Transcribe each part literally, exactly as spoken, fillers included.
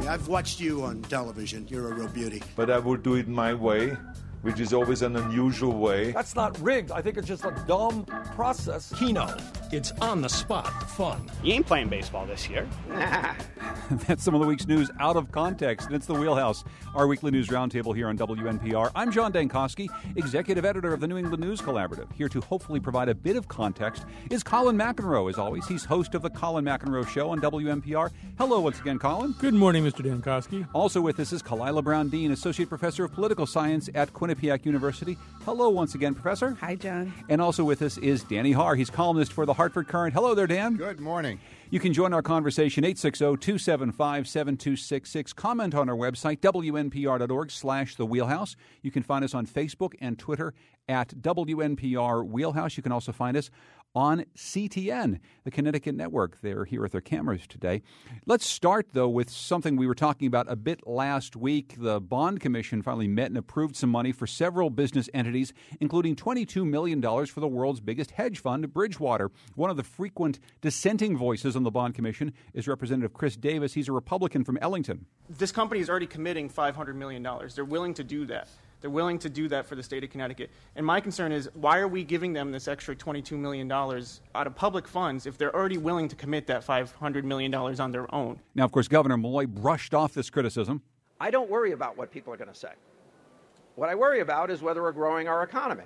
me. I've watched you on television. You're a real beauty. But I will do it my way, which is always an unusual way. That's not rigged. I think it's just a dumb process. Keno. It's on-the-spot fun. You ain't playing baseball this year. Nah. That's some of the week's news out of context, and it's the Wheelhouse, our weekly news roundtable here on W N P R. I'm John Dankosky, executive editor of the New England News Collaborative. Here to hopefully provide a bit of context is Colin McEnroe, as always. He's host of the Colin McEnroe Show on W N P R. Hello once again, Colin. Good morning, Mister Dankosky. Also with us is Kalila Brown-Dean, associate professor of political science at Quinnipiac University. Hello once again, Professor. Hi, John. And also with us is Danny Haar. He's columnist for the Hartford Courant. Hello there, Dan. Good morning. You can join our conversation, eight six zero, two seven five, seven two six six. Comment on our website, W N P R dot org slash The Wheelhouse. You can find us on Facebook and Twitter at W N P R Wheelhouse. You can also find us on C T N, the Connecticut Network. They're here with their cameras today. Let's start, though, with something we were talking about a bit last week. The Bond Commission finally met and approved some money for several business entities, including twenty-two million dollars for the world's biggest hedge fund, Bridgewater. One of the frequent dissenting voices on the Bond Commission is Representative Chris Davis. He's a Republican from Ellington. This company is already committing five hundred million dollars. They're willing to do that. They're willing to do that for the state of Connecticut. And my concern is, why are we giving them this extra twenty-two million dollars out of public funds if they're already willing to commit that five hundred million dollars on their own? Now, of course, Governor Malloy brushed off this criticism. I don't worry about what people are going to say. What I worry about is whether we're growing our economy.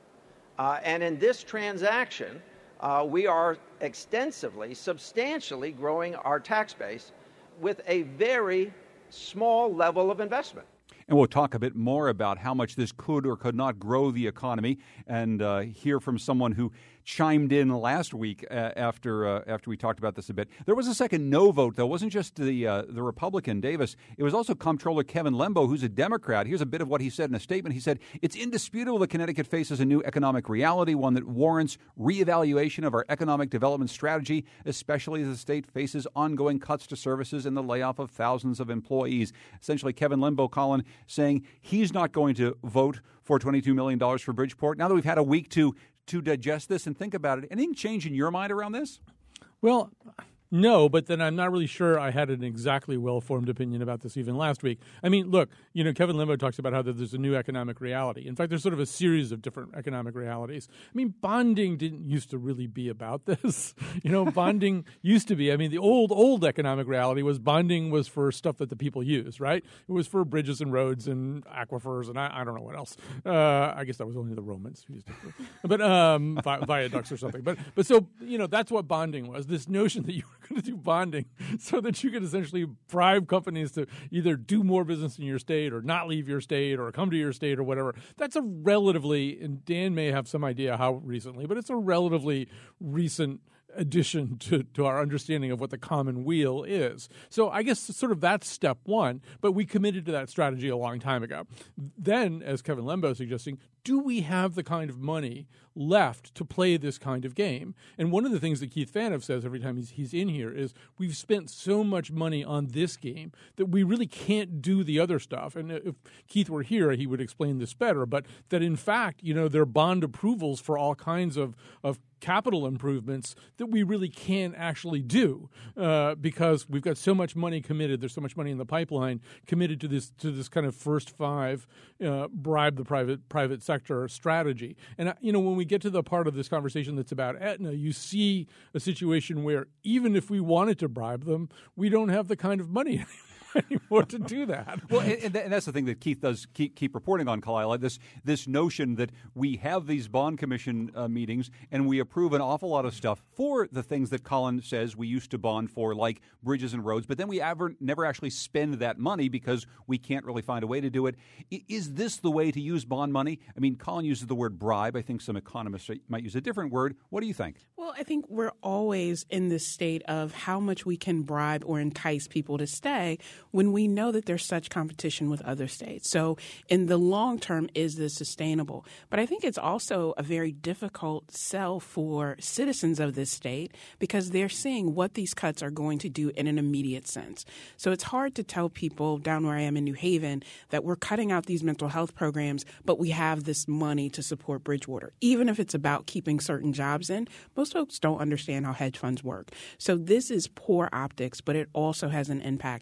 Uh, and in this transaction, uh, we are extensively, substantially growing our tax base with a very small level of investment. And we'll talk a bit more about how much this could or could not grow the economy, and uh, hear from someone who chimed in last week uh, after uh, after we talked about this a bit. There was a second no vote, though. It wasn't just the uh, the Republican, Davis. It was also Comptroller Kevin Lembo, who's a Democrat. Here's a bit of what he said in a statement. He said, "It's indisputable that Connecticut faces a new economic reality, one that warrants reevaluation of our economic development strategy, especially as the state faces ongoing cuts to services and the layoff of thousands of employees." Essentially, Kevin Lembo, Colin, saying he's not going to vote for twenty-two million dollars for Bridgeport. Now that we've had a week to to digest this and think about it, anything change in your mind around this? Well, no, but then I'm not really sure I had an exactly well-formed opinion about this even last week. I mean, look, you know, Kevin Lembo talks about how there's a new economic reality. In fact, there's sort of a series of different economic realities. I mean, bonding didn't used to really be about this. You know, bonding used to be, I mean, the old, old economic reality was bonding was for stuff that the people use, right? It was for bridges and roads and aquifers and I, I don't know what else. Uh, I guess that was only the Romans who used it. But um, vi- viaducts or something. But, but so, you know, that's what bonding was, this notion that you going to do bonding so that you could essentially bribe companies to either do more business in your state or not leave your state or come to your state or whatever. That's a relatively, and Dan may have some idea how recently, but it's a relatively recent addition to, to our understanding of what the common weal is. So I guess sort of that's step one, but we committed to that strategy a long time ago. Then, as Kevin Lembo is suggesting, do we have the kind of money left to play this kind of game? And one of the things that Keith Fanoff says every time he's, he's in here is we've spent so much money on this game that we really can't do the other stuff. And if Keith were here, he would explain this better, but that in fact, you know, there are bond approvals for all kinds of, of capital improvements that we really can't actually do uh, because we've got so much money committed. There's so much money in the pipeline committed to this to this kind of first five uh, bribe the private private sector strategy. And uh, you know, when we get to the part of this conversation that's about Aetna, you see a situation where even if we wanted to bribe them, we don't have the kind of money anymore to do that. Well, and, and that's the thing that Keith does keep, keep reporting on, Kalila, this this notion that we have these bond commission uh, meetings and we approve an awful lot of stuff for the things that Colin says we used to bond for, like bridges and roads, but then we ever, never actually spend that money because we can't really find a way to do it. I, is this the way to use bond money? I mean, Colin uses the word bribe. I think some economists might use a different word. What do you think? Well, I think we're always in this state of how much we can bribe or entice people to stay when we know that there's such competition with other states. So in the long term, is this sustainable? But I think it's also a very difficult sell for citizens of this state because they're seeing what these cuts are going to do in an immediate sense. So it's hard to tell people down where I am in New Haven that we're cutting out these mental health programs, but we have this money to support Bridgewater. Even if it's about keeping certain jobs in, most folks don't understand how hedge funds work. So this is poor optics, but it also has an impact on voter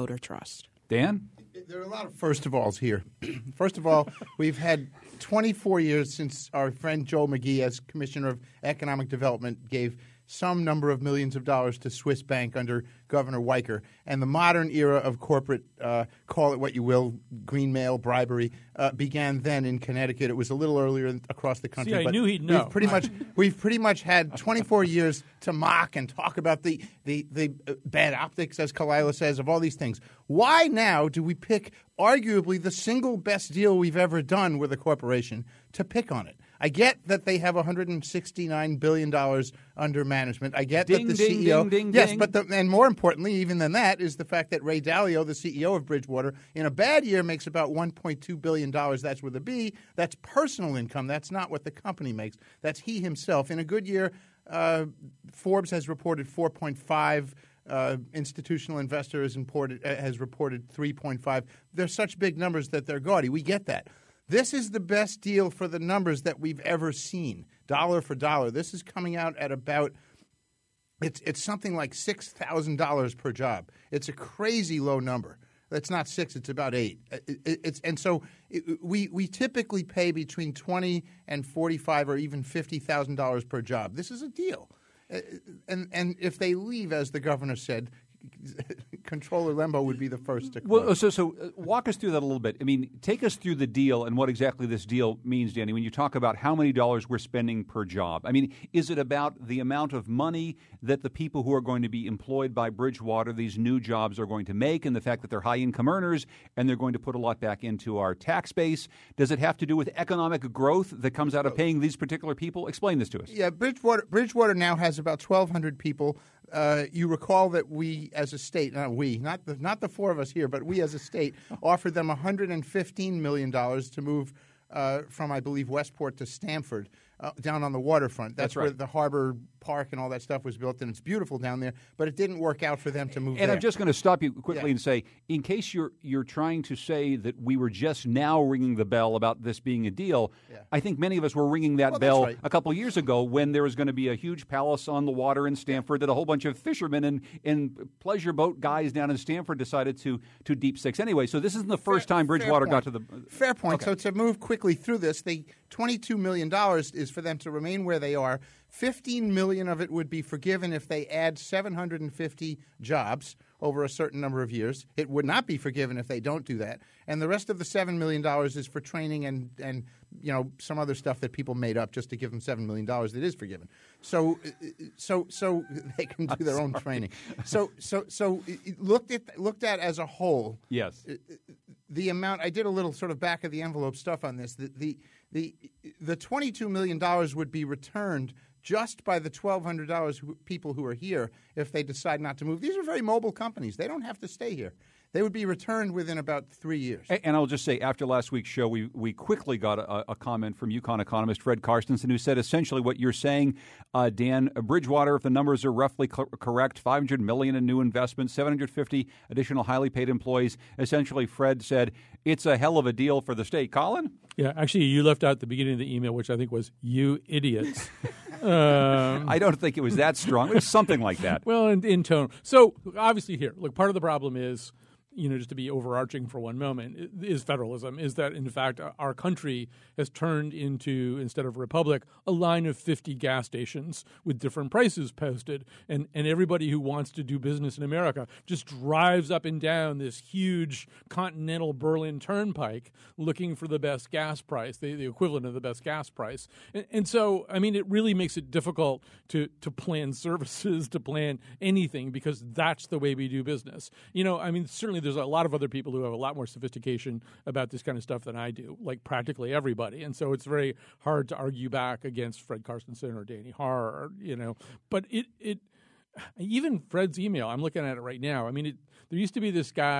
voter trust. Dan? There are a lot of first of alls here. First of all, we've had twenty-four years since our friend Joe McGee, as Commissioner of Economic Development, gave some number of millions of dollars to Swiss Bank under Governor Weicker. And the modern era of corporate, uh, call it what you will, green mail, bribery, uh, began then in Connecticut. It was a little earlier across the country. See, I but knew he'd know. We've pretty much, we've pretty much had twenty-four years to mock and talk about the, the, the bad optics, as Kalila says, of all these things. Why now do we pick arguably the single best deal we've ever done with a corporation to pick on it? I get that they have one hundred sixty-nine billion dollars under management. I get ding, that the ding, C E O ding, ding, yes, ding. but the, and more importantly, even than that, is the fact that Ray Dalio, the C E O of Bridgewater, in a bad year makes about one point two billion dollars. That's with a B. That's personal income. That's not what the company makes. That's he himself. In a good year, uh, Forbes has reported four point five. Uh, institutional investor has reported, uh, has reported three point five. They're such big numbers that they're gaudy. We get that. This is the best deal for the numbers that we've ever seen, dollar for dollar. This is coming out at about it's it's something like six thousand dollars per job. It's a crazy low number. It's not six; it's about eight. It, it, it's and so it, we we typically pay between twenty and forty-five or even fifty thousand dollars per job. This is a deal, and and if they leave, as the governor said, Controller Lembo would be the first to close. Well, so so uh, walk us through that a little bit. I mean, take us through the deal and what exactly this deal means, Danny, when you talk about how many dollars we're spending per job. I mean, is it about the amount of money that the people who are going to be employed by Bridgewater, these new jobs, are going to make, and the fact that they're high-income earners and they're going to put a lot back into our tax base? Does it have to do with economic growth that comes out of paying these particular people? Explain this to us. Yeah, Bridgewater, Bridgewater now has about twelve hundred people. Uh, you recall that we, as a state, not we, not the not the four of us here, but we as a state, offered them one hundred fifteen million dollars to move uh, from, I believe, Westport to Stamford, uh, down on the waterfront. That's, That's right. where the harbor park and all that stuff was built, and it's beautiful down there. But it didn't work out for them to move And there. I'm just going to stop you quickly Yeah. and say, in case you're you're trying to say that we were just now ringing the bell about this being a deal, Yeah. I think many of us were ringing that Well, that's bell right. a couple of years ago when there was going to be a huge palace on the water in Stamford that a whole bunch of fishermen and, and pleasure boat guys down in Stamford decided to to deep six anyway. So this isn't the first Fair- time Bridgewater fair got to point. the fair point. Okay. So to move quickly through this, the twenty-two million dollars is for them to remain where they are. fifteen million dollars of it would be forgiven if they add seven hundred fifty jobs over a certain number of years. It would not be forgiven if they don't do that. And the rest of the seven million dollars is for training and, and you know, some other stuff that people made up just to give them seven million dollars that is forgiven. So so so they can do their own training. So so so looked at looked at as a whole. Yes. The amount I did a little sort of back of the envelope stuff on this. The the the, the twenty-two million dollars would be returned just by the twelve hundred dollars who, people who are here if they decide not to move. These are very mobile companies. They don't have to stay here. They would be returned within about three years. And I'll just say, after last week's show, we, we quickly got a, a comment from UConn economist Fred Karstensen, who said essentially what you're saying, uh, Dan, Bridgewater, if the numbers are roughly co- correct, five hundred million dollars in new investments, seven hundred fifty additional highly paid employees. Essentially, Fred said it's a hell of a deal for the state. Colin? Yeah, actually, you left out the beginning of the email, which I think was "you idiots." um, I don't think it was that strong. It was something like that. Well, in, in tone. So obviously, here, look, part of the problem is, you know, just to be overarching for one moment, is federalism, is that, in fact, our country has turned into, instead of a republic, a line of fifty gas stations with different prices posted. And, and everybody who wants to do business in America just drives up and down this huge continental Berlin turnpike looking for the best gas price, the, the equivalent of the best gas price. And, and so, I mean, it really makes it difficult to, to plan services, to plan anything, because that's the way we do business. You know, I mean, certainly there's a lot of other people who have a lot more sophistication about this kind of stuff than I do, like practically everybody. And so it's very hard to argue back against Fred Karstensen or Danny Haar, or, you know, but it, it, even Fred's email, I'm looking at it right now. I mean, it, there used to be this guy,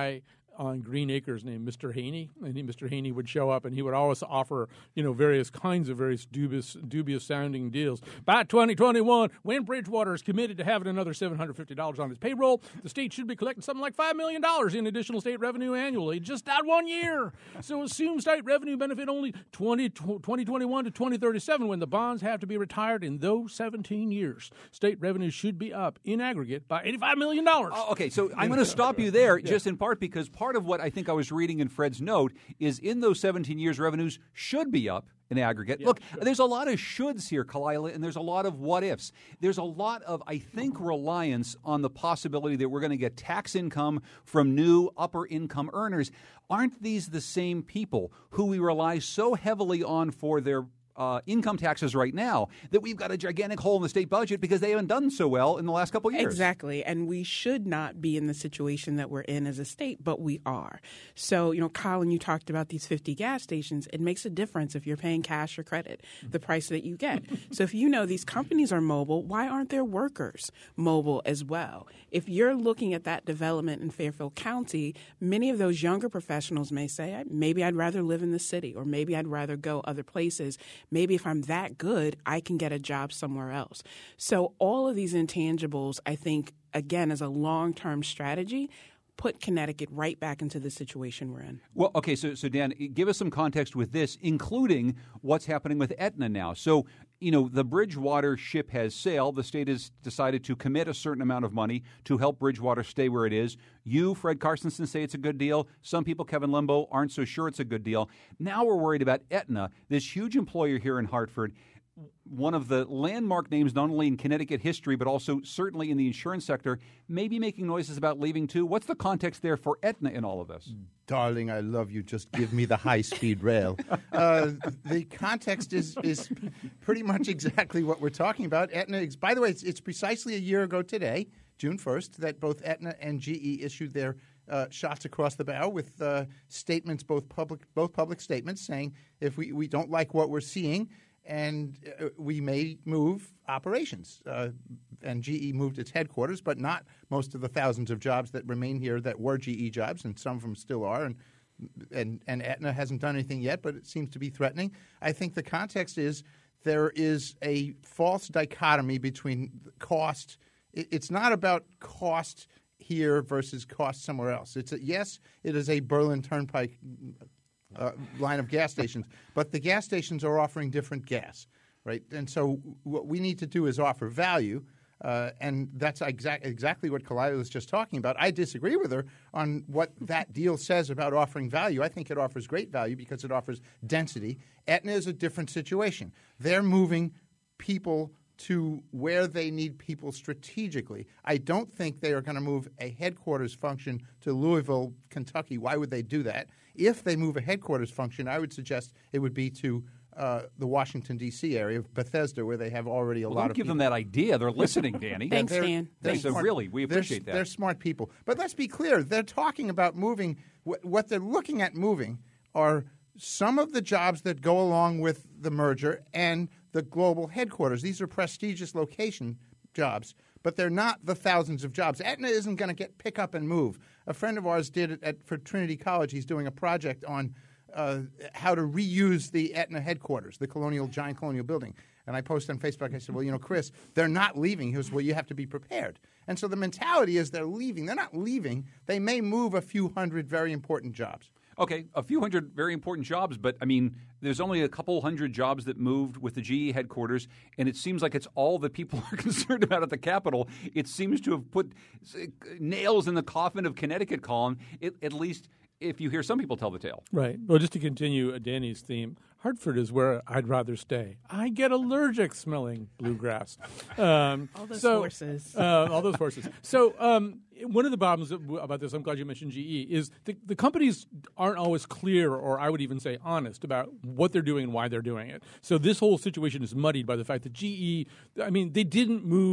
on Green Acres named Mister Haney, and he, Mister Haney would show up, and he would always offer, you know, various kinds of various dubious, dubious sounding deals. By twenty twenty-one, when Bridgewater is committed to having another seven hundred fifty dollars on its payroll, the state should be collecting something like five million dollars in additional state revenue annually, just that one year. So assume state revenue benefit only twenty twenty-one to twenty thirty-seven, when the bonds have to be retired in those seventeen years. State revenue should be up in aggregate by eighty-five million dollars. Oh, okay, so I'm going to stop you there, yeah. just in part because part of what I think I was reading in Fred's note is in those seventeen years, revenues should be up in aggregate. Yeah, Look, sure. there's a lot of shoulds here, Kalila, and there's a lot of what-ifs. There's a lot of, I think, reliance on the possibility that we're going to get tax income from new upper-income earners. Aren't these the same people who we rely so heavily on for their Uh, income taxes right now that we've got a gigantic hole in the state budget because they haven't done so well in the last couple of years? Exactly. And we should not be in the situation that we're in as a state, but we are. So, you know, Colin, you talked about these fifty gas stations. It makes a difference if you're paying cash or credit, the price that you get. So if you know these companies are mobile, why aren't their workers mobile as well? If you're looking at that development in Fairfield County, many of those younger professionals may say, maybe I'd rather live in the city, or maybe I'd rather go other places. Maybe if I'm that good, I can get a job somewhere else. So all of these intangibles, I think, again, as a long-term strategy, put Connecticut right back into the situation we're in. Well, okay, so, so Dan, give us some context with this, including what's happening with Aetna now. So, you know, the Bridgewater ship has sailed. The state has decided to commit a certain amount of money to help Bridgewater stay where it is. You, Fred Carstensen, say it's a good deal. Some people, Kevin Limbo, aren't so sure it's a good deal. Now we're worried about Aetna, this huge employer here in Hartford, one of the landmark names not only in Connecticut history but also certainly in the insurance sector, maybe making noises about leaving too. What's the context there for Aetna in all of this? Darling, I love you. Just give me the high-speed rail. Uh, the context is is pretty much exactly what we're talking about. Aetna, by the way, it's, it's precisely a year ago today, June first, that both Aetna and G E issued their uh, shots across the bow with uh, statements, both public both public statements, saying if we, we don't like what we're seeing, and uh, we may move operations. Uh, and G E moved its headquarters, but not most of the thousands of jobs that remain here that were G E jobs, and some of them still are. And and, and Aetna hasn't done anything yet, but it seems to be threatening. I think the context is there is a false dichotomy between cost. It, it's not about cost here versus cost somewhere else. It's a, yes, it is a Berlin Turnpike Uh, line of gas stations, but the gas stations are offering different gas, right? And so what we need to do is offer value, uh, and that's exact, exactly what Kalila was just talking about. I disagree with her on what that deal says about offering value. I think it offers great value because it offers density. Aetna is a different situation. They're moving people to where they need people strategically. I don't think they are going to move a headquarters function to Louisville, Kentucky. Why would they do that? If they move a headquarters function, I would suggest it would be to uh, the Washington, D C area of Bethesda, where they have already a well, lot don't of give people. them that idea. They're listening, Danny. Thanks, they're, Dan. They're so smart. really, we appreciate they're, that. They're smart people. But let's be clear. They're talking about moving. Wh- what they're looking at moving are some of the jobs that go along with the merger and the global headquarters. These are prestigious location jobs, but they're not the thousands of jobs. Aetna isn't going to get pick up and move. A friend of ours did it at, for Trinity College. He's doing a project on uh, how to reuse the Aetna headquarters, the colonial, giant colonial building. And I posted on Facebook, I said, well, you know, Chris, they're not leaving. He goes, well, you have to be prepared. And so the mentality is they're leaving. They're not leaving. They may move a few hundred very important jobs. Okay, a few hundred very important jobs, but, I mean, there's only a couple hundred jobs that moved with the G E headquarters, and it seems like it's all that people are concerned about at the Capitol. It seems to have put nails in the coffin of Connecticut, Colin, it, at least if you hear some people tell the tale. Right. Well, just to continue Danny's theme, Hartford is where I'd rather stay. I get allergic smelling bluegrass. Um, all those so, horses. Uh, all those horses. So um, one of the problems about this, I'm glad you mentioned G E, is the, the companies aren't always clear, or I would even say honest, about what they're doing and why they're doing it. So this whole situation is muddied by the fact that G E, I mean, they didn't move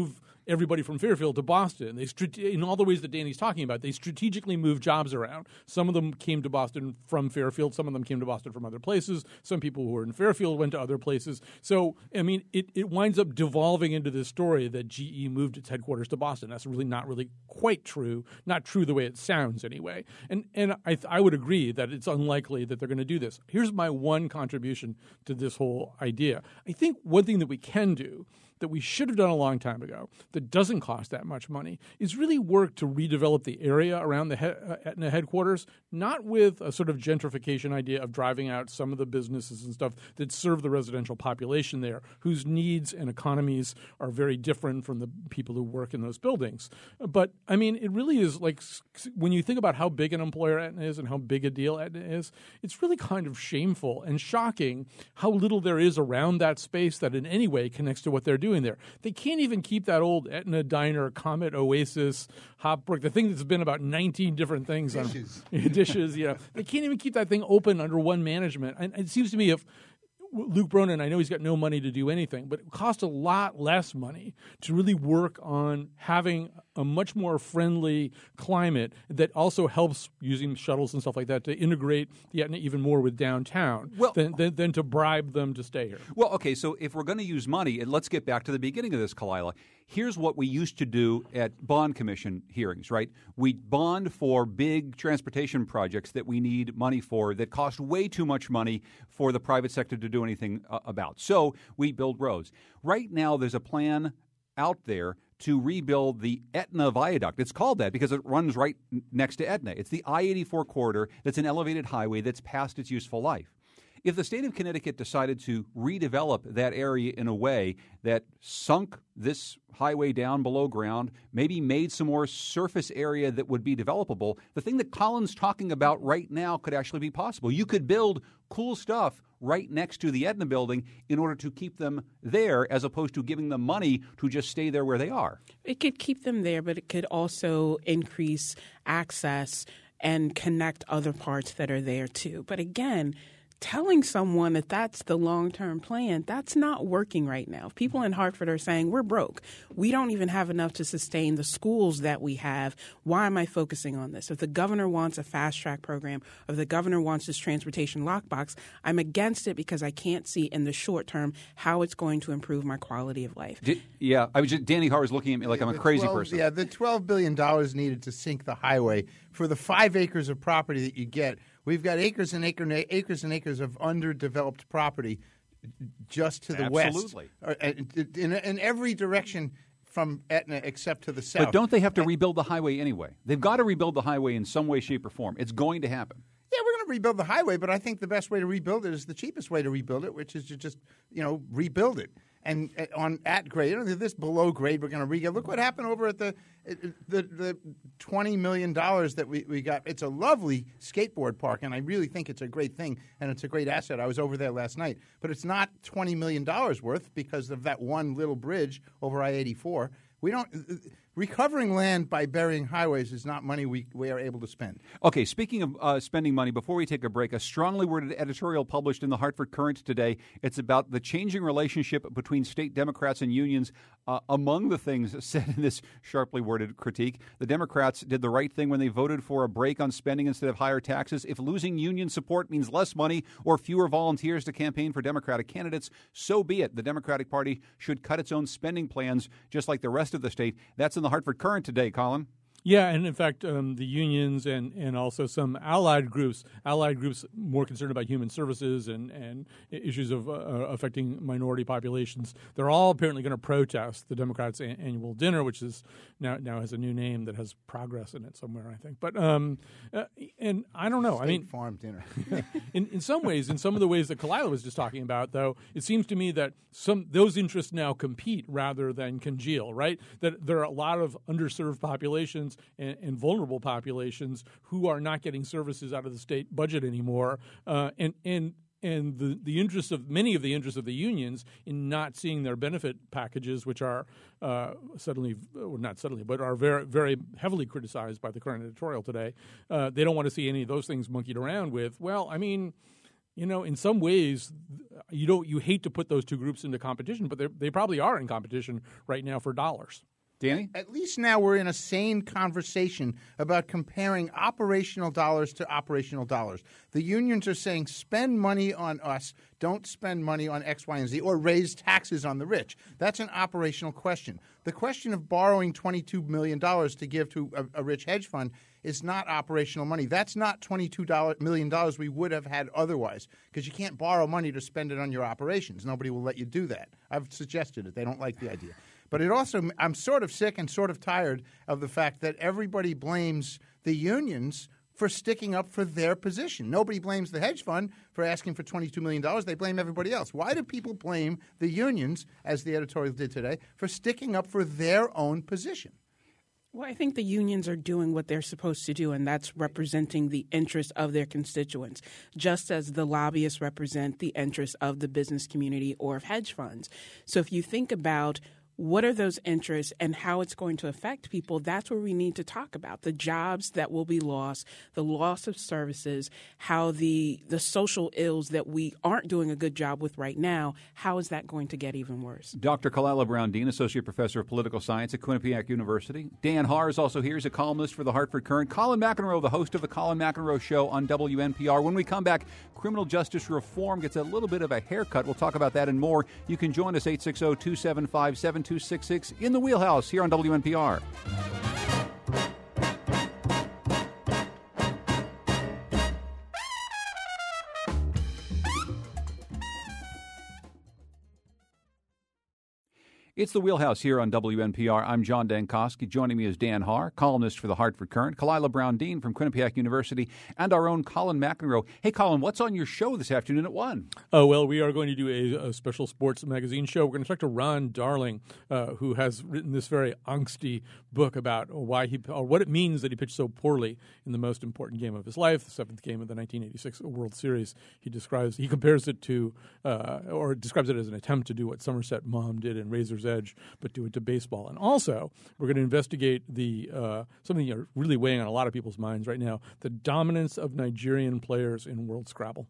everybody from Fairfield to Boston. They strate- in all the ways that Danny's talking about, they strategically moved jobs around. Some of them came to Boston from Fairfield. Some of them came to Boston from other places. Some people who were in Fairfield went to other places. So, I mean, it, it winds up devolving into this story that G E moved its headquarters to Boston. That's really not really quite true. Not true the way it sounds anyway. And and I, I would agree that it's unlikely that they're going to do this. Here's my one contribution to this whole idea. I think one thing that we can do that we should have done a long time ago that doesn't cost that much money is really work to redevelop the area around the he- uh, Aetna headquarters, not with a sort of gentrification idea of driving out some of the businesses and stuff that serve the residential population there, whose needs and economies are very different from the people who work in those buildings. But, I mean, it really is like when you think about how big an employer Aetna is and how big a deal Aetna is, it's really kind of shameful and shocking how little there is around that space that in any way connects to what they're doing there. They can't even keep that old Aetna Diner, Comet, Oasis, Hopbrook, the thing that's been about nineteen different things. Dishes. On, dishes, you know. They can't even keep that thing open under one management. And it seems to me if Luke Bronin, I know he's got no money to do anything, but it costs a lot less money to really work on having a much more friendly climate that also helps using shuttles and stuff like that to integrate the Aetna even more with downtown well, than, than, than to bribe them to stay here. Well, okay, so if we're going to use money, and let's get back to the beginning of this, Kalila. Here's what we used to do at bond commission hearings, right? We bond for big transportation projects that we need money for that cost way too much money for the private sector to do anything uh, about. So we build roads. Right now there's a plan out there to rebuild the Aetna Viaduct. It's called that because it runs right n- next to Aetna. It's the I eighty-four corridor that's an elevated highway that's past its useful life. If the state of Connecticut decided to redevelop that area in a way that sunk this highway down below ground, maybe made some more surface area that would be developable, the thing that Colin's talking about right now could actually be possible. You could build cool stuff right next to the Aetna building in order to keep them there as opposed to giving them money to just stay there where they are. It could keep them there, but it could also increase access and connect other parts that are there too. But again, telling someone that that's the long-term plan, that's not working right now. People in Hartford are saying, we're broke. We don't even have enough to sustain the schools that we have. Why am I focusing on this? If the governor wants a fast-track program, or if the governor wants this transportation lockbox, I'm against it because I can't see in the short term how it's going to improve my quality of life. Did, yeah, I was just, Danny Harr is looking at me like I'm a The crazy twelve person. Yeah, the twelve billion dollars needed to sink the highway for the five acres of property that you get. We've got acres and acre, acres and acres of underdeveloped property just to the Absolutely. west. Absolutely. In, in every direction from Aetna except to the south. But don't they have to rebuild the highway anyway? They've got to rebuild the highway in some way, shape, or form. It's going to happen. Yeah, we're going to rebuild the highway, but I think the best way to rebuild it is the cheapest way to rebuild it, which is to just, you know, rebuild it. And uh, on at grade, you know, this below grade, we're going to rebuild. Look what happened over at the the, the twenty million dollars that we, we got. It's a lovely skateboard park, and I really think it's a great thing, and it's a great asset. I was over there last night. But it's not twenty million dollars worth because of that one little bridge over I eighty-four. We don't recovering land by burying highways is not money we, we are able to spend. Okay, speaking of uh, spending money, before we take a break, a strongly worded editorial published in the Hartford Courant today. It's about the changing relationship between state Democrats and unions. Uh, among the things said in this sharply worded critique, the Democrats did the right thing when they voted for a break on spending instead of higher taxes. If losing union support means less money or fewer volunteers to campaign for Democratic candidates, so be it. The Democratic Party should cut its own spending plans just like the rest of the state. That's in the Hartford Courant today, Colin. Yeah, and in fact, um, the unions and, and also some allied groups, allied groups more concerned about human services and, and issues of uh, affecting minority populations, they're all apparently going to protest the Democrats' a- annual dinner, which is now now has a new name that has progress in it somewhere, I think. But um, uh, and I don't know. State I mean, farm dinner. in in some ways, in some of the ways that Kalila was just talking about, though, it seems to me that some those interests now compete rather than congeal. Right? That there are a lot of underserved populations and, and vulnerable populations who are not getting services out of the state budget anymore, uh, and and and the the interests of many of the interests of the unions in not seeing their benefit packages, which are uh, suddenly, or not suddenly, but are very very heavily criticized by the Courant editorial today. Uh, they don't want to see any of those things monkeyed around with. Well, I mean, you know, in some ways, you don't you hate to put those two groups into competition, but they they probably are in competition right now for dollars. Danny? At least now we're in a sane conversation about comparing operational dollars to operational dollars. The unions are saying spend money on us, don't spend money on X, Y, and Z, or raise taxes on the rich. That's an operational question. The question of borrowing twenty-two million dollars to give to a, a rich hedge fund is not operational money. That's not twenty-two million dollars we would have had otherwise, because you can't borrow money to spend it on your operations. Nobody will let you do that. I've suggested it. They don't like the idea. But it also, I'm sort of sick and sort of tired of the fact that everybody blames the unions for sticking up for their position. Nobody blames the hedge fund for asking for twenty-two million dollars. They blame everybody else. Why do people blame the unions, as the editorial did today, for sticking up for their own position? Well, I think the unions are doing what they're supposed to do, and that's representing the interests of their constituents, just as the lobbyists represent the interests of the business community or of hedge funds. So if you think about what are those interests and how it's going to affect people, that's what we need to talk about. The jobs that will be lost, the loss of services, how the the social ills that we aren't doing a good job with right now, how is that going to get even worse? Doctor Kalila Brown-Dean, Associate Professor of Political Science at Quinnipiac University. Dan Haar is also here. He's a columnist for the Hartford Courant. Colin McEnroe, the host of the Colin McEnroe Show on W N P R. When we come back, criminal justice reform gets a little bit of a haircut. We'll talk about that and more. You can join us eight six zero, two seven five, seven two six six in the Wheelhouse here on W N P R. It's the Wheelhouse here on W N P R. I'm John Dankosky. Joining me is Dan Haar, columnist for the Hartford Courant, Kalila Brown-Dean from Quinnipiac University, and our own Colin McEnroe. Hey, Colin, what's on your show this afternoon at one? Oh, well, we are going to do a, a special sports magazine show. We're going to talk to Ron Darling, uh, who has written this very angsty book about why he or what it means that he pitched so poorly in the most important game of his life, the seventh game of the nineteen eighty-six World Series. He describes, he compares it to, uh, or describes it as an attempt to do what Somerset Maugham did in Razor's Edge, but do it to baseball. And also, we're going to investigate the uh, something that's really weighing on a lot of people's minds right now, the dominance of Nigerian players in World Scrabble.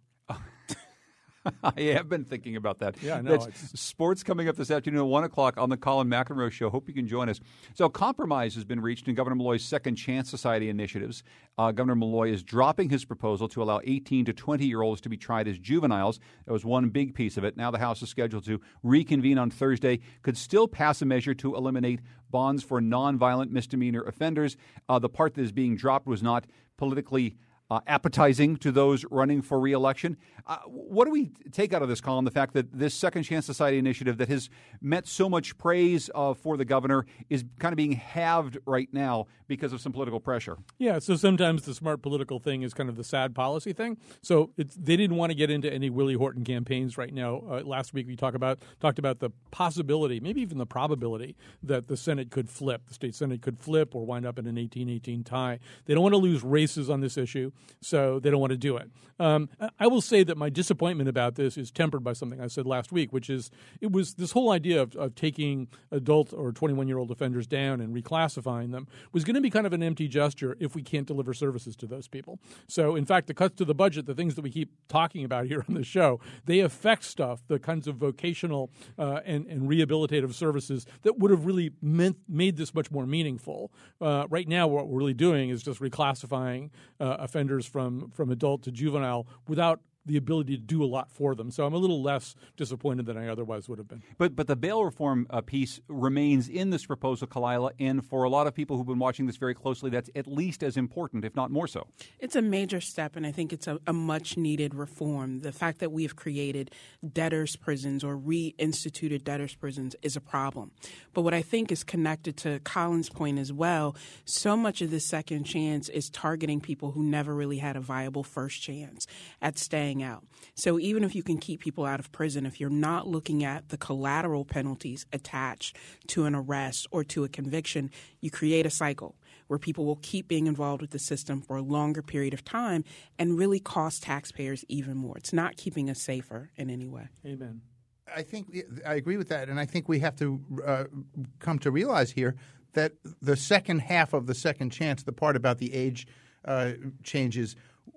I have been thinking about that. Yeah, I know. That's sports coming up this afternoon at one o'clock on the Colin McEnroe Show. Hope you can join us. So compromise has been reached in Governor Malloy's Second Chance Society initiatives. Uh, Governor Malloy is dropping his proposal to allow eighteen to twenty-year-olds to be tried as juveniles. That was one big piece of it. Now the House is scheduled to reconvene on Thursday. Could still pass a measure to eliminate bonds for nonviolent misdemeanor offenders. Uh, the part that is being dropped was not politically Uh, appetizing to those running for re-election. Uh, what do we take out of this, Colin, the fact that this Second Chance Society initiative that has met so much praise uh, for the governor is kind of being halved right now because of some political pressure? Yeah, so sometimes the smart political thing is kind of the sad policy thing. So it's, they didn't want to get into any Willie Horton campaigns right now. Uh, last week we talked about talked about the possibility, maybe even the probability, that the Senate could flip, the state Senate could flip or wind up in an eighteen eighteen tie. They don't want to lose races on this issue, so they don't want to do it. Um, I will say that my disappointment about this is tempered by something I said last week, which is it was this whole idea of, of taking adult or twenty-one-year-old offenders down and reclassifying them was going to be kind of an empty gesture if we can't deliver services to those people. So, in fact, the cuts to the budget, the things that we keep talking about here on the show, they affect stuff, the kinds of vocational uh, and, and rehabilitative services that would have really meant, made this much more meaningful. Uh, right now, what we're really doing is just reclassifying uh, offenders from, from adult to juvenile without the ability to do a lot for them. So I'm a little less disappointed than I otherwise would have been. But but the bail reform uh, piece remains in this proposal, Kalila, and for a lot of people who've been watching this very closely, that's at least as important, if not more so. It's a major step, and I think it's a, a much-needed reform. The fact that we've created debtors' prisons or reinstituted debtors' prisons is a problem. But what I think is connected to Colin's point as well, so much of this second chance is targeting people who never really had a viable first chance at staying out. So even if you can keep people out of prison, if you're not looking at the collateral penalties attached to an arrest or to a conviction, you create a cycle where people will keep being involved with the system for a longer period of time and really cost taxpayers even more. It's not keeping us safer in any way. Amen. I think I agree with that, and I think we have to uh, come to realize here that the second half of the second chance, the part about the age uh, changes,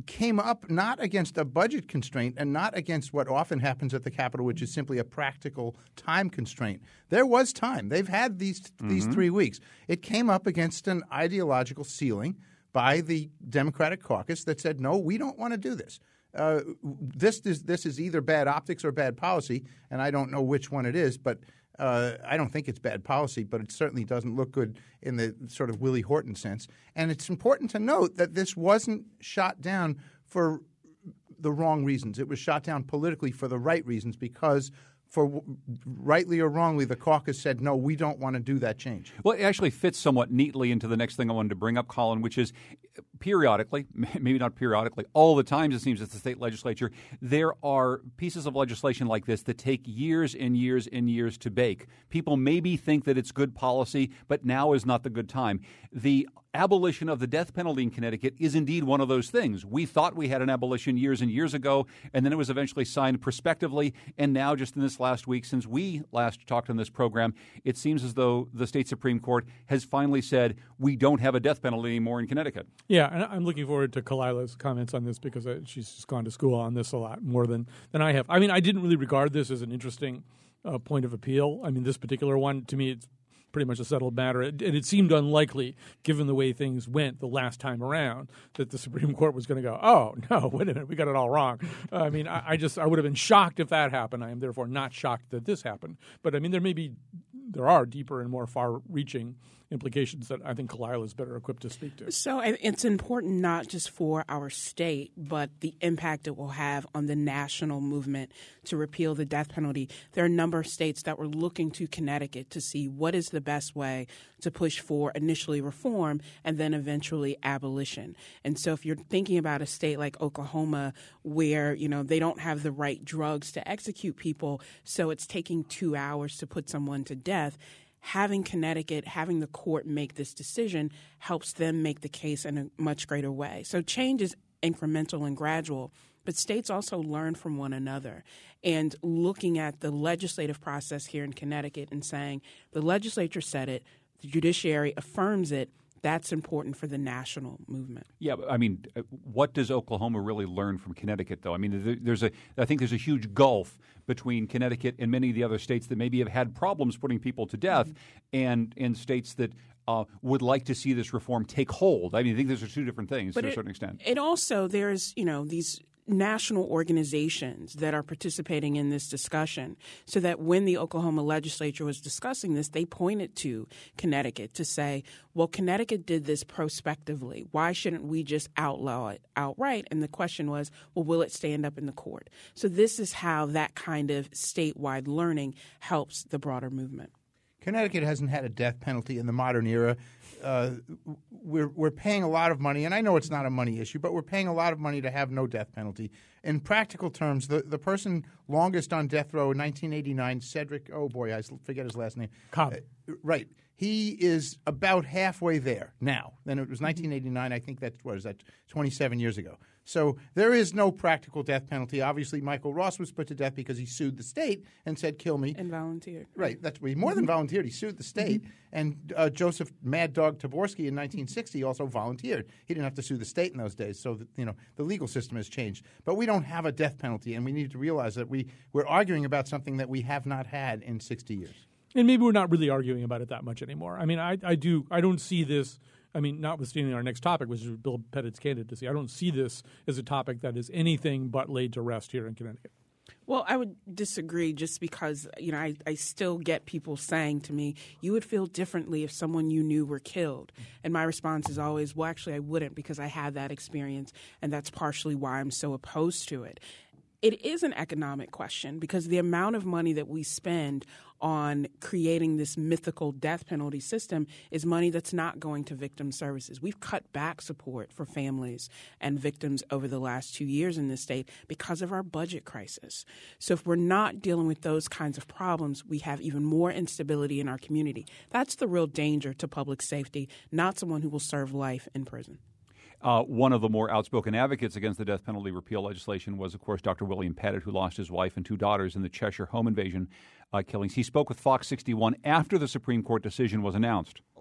came up not against a budget constraint and not against what often happens at the Capitol, which is simply a practical time constraint. There was time. They've had these mm-hmm. these three weeks. It came up against an ideological ceiling by the Democratic caucus that said, no, we don't want to do this. Uh, this is this is either bad optics or bad policy, and I don't know which one it is, but uh, I don't think it's bad policy, but it certainly doesn't look good in the sort of Willie Horton sense. And it's important to note that this wasn't shot down for the wrong reasons. It was shot down politically for the right reasons because for rightly or wrongly, the caucus said, no, we don't want to do that change. Well, it actually fits somewhat neatly into the next thing I wanted to bring up, Colin, which is periodically, maybe not periodically, all the time it seems at the state legislature, there are pieces of legislation like this that take years and years and years to bake. People maybe think that it's good policy, but now is not the good time. The abolition of the death penalty in Connecticut is indeed one of those things. We thought we had an abolition years and years ago, and then it was eventually signed prospectively. And now, just in this last week, since we last talked on this program, it seems as though the state Supreme Court has finally said we don't have a death penalty anymore in Connecticut. Yeah, and I'm looking forward to Kalila's comments on this because she's just gone to school on this a lot more than, than I have. I mean, I didn't really regard this as an interesting uh, point of appeal. I mean, this particular one, to me, it's pretty much a settled matter. And it seemed unlikely, given the way things went the last time around, that the Supreme Court was going to go, oh, no, wait a minute, we got it all wrong. I mean, I, I just I would have been shocked if that happened. I am therefore not shocked that this happened. But, I mean, there may be there are deeper and more far-reaching implications that I think Kalila is better equipped to speak to. So it's important not just for our state, but the impact it will have on the national movement to repeal the death penalty. There are a number of states that were looking to Connecticut to see what is the best way to push for initially reform and then eventually abolition. And so if you're thinking about a state like Oklahoma where, you know, they don't have the right drugs to execute people, so it's taking two hours to put someone to death, having Connecticut, having the court make this decision helps them make the case in a much greater way. So change is incremental and gradual, but states also learn from one another. And looking at the legislative process here in Connecticut and saying the legislature said it, the judiciary affirms it, that's important for the national movement. Yeah, but I mean, what does Oklahoma really learn from Connecticut, though? I mean, there's a, I think there's a huge gulf between Connecticut and many of the other states that maybe have had problems putting people to death, mm-hmm. and and states that uh, would like to see this reform take hold. I mean, I think those are two different things but to it, a certain extent. It also, there's, you know, these national organizations that are participating in this discussion, so that when the Oklahoma legislature was discussing this, they pointed to Connecticut to say, well, Connecticut did this prospectively. Why shouldn't we just outlaw it outright? And the question was, well, will it stand up in the court? So this is how that kind of statewide learning helps the broader movement. Connecticut hasn't had a death penalty in the modern era. Uh, we're we're paying a lot of money, and I know it's not a money issue, but we're paying a lot of money to have no death penalty. In practical terms, the, the person longest on death row in nineteen eighty-nine, Cedric, oh boy, I forget his last name. Cobb. Uh, right. He is about halfway there now. Then it was nineteen eighty-nine. I think that's, what is that, twenty-seven years ago. So there is no practical death penalty. Obviously, Michael Ross was put to death because he sued the state and said, kill me. And volunteered. Right. That's he more than volunteered. He sued the state. Mm-hmm. And uh, Joseph Mad Dog Taborski in nineteen sixty also volunteered. He didn't have to sue the state in those days. So, that, you know, the legal system has changed. But we don't have a death penalty, and we need to realize that we, we're arguing about something that we have not had in sixty years. And maybe we're not really arguing about it that much anymore. I mean, I, I do I don't see this – I mean, notwithstanding our next topic, which is Bill Pettit's candidacy, I don't see this as a topic that is anything but laid to rest here in Connecticut. Well, I would disagree just because, you know, I, I still get people saying to me, you would feel differently if someone you knew were killed. And my response is always, well, actually, I wouldn't because I had that experience, and that's partially why I'm so opposed to it. It is an economic question because the amount of money that we spend on creating this mythical death penalty system is money that's not going to victim services. We've cut back support for families and victims over the last two years in this state because of our budget crisis. So if we're not dealing with those kinds of problems, we have even more instability in our community. That's the real danger to public safety, not someone who will serve life in prison. Uh, one of the more outspoken advocates against the death penalty repeal legislation was, of course, Doctor William Pettit, who lost his wife and two daughters in the Cheshire home invasion uh, killings. He spoke with Fox sixty-one after the Supreme Court decision was announced.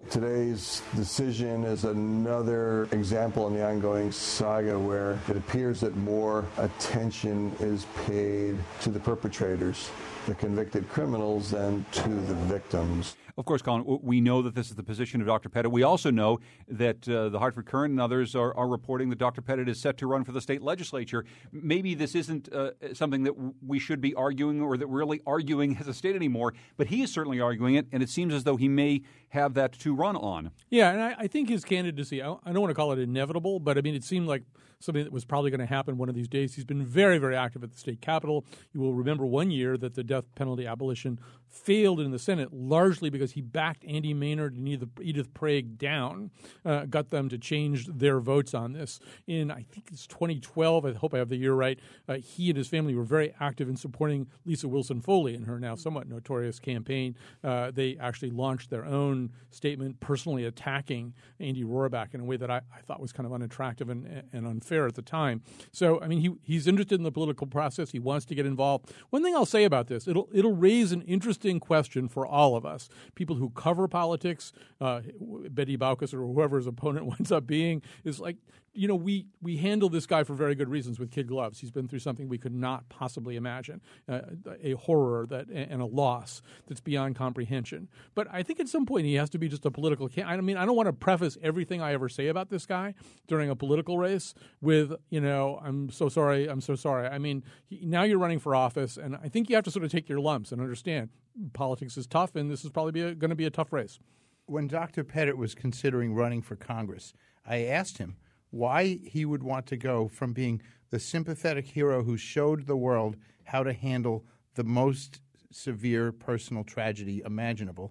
Today's decision is another example in the ongoing saga where it appears that more attention is paid to the perpetrators, the convicted criminals, than to the victims. Of course, Colin, we know that this is the position of Doctor Pettit. We also know that uh, the Hartford Courant and others are, are reporting that Doctor Pettit is set to run for the state legislature. Maybe this isn't uh, something that we should be arguing or that we're really arguing as a state anymore, but he is certainly arguing it, and it seems as though he may have that to run on. Yeah, and I, I think his candidacy, I don't want to call it inevitable, but I mean, it seemed like something that was probably going to happen one of these days. He's been very, very active at the state capitol. You will remember one year that the death penalty abolition failed in the Senate, largely because he backed Andy Maynard and Edith Prague down, uh, got them to change their votes on this. In, I think it's twenty twelve, I hope I have the year right, uh, he and his family were very active in supporting Lisa Wilson Foley in her now somewhat notorious campaign. Uh, they actually launched their own statement personally attacking Andy Rohrabaugh in a way that I, I thought was kind of unattractive and, and unfair at the time. So, I mean, he he's interested in the political process. He wants to get involved. One thing I'll say about this, it'll it'll raise an interesting question for all of us, people who cover politics, uh, Betty Baucus or whoever his opponent winds up being, is like, you know, we, we handle this guy for very good reasons with kid gloves. He's been through something we could not possibly imagine, uh, a horror that and a loss that's beyond comprehension. But I think at some point he has to be just a political can- I mean, I don't want to preface everything I ever say about this guy during a political race with, you know, I'm so sorry, I'm so sorry. I mean, he, now you're running for office, and I think you have to sort of take your lumps and understand politics is tough, and this is probably going to be a tough race. When Doctor Pettit was considering running for Congress, I asked him why he would want to go from being the sympathetic hero who showed the world how to handle the most severe personal tragedy imaginable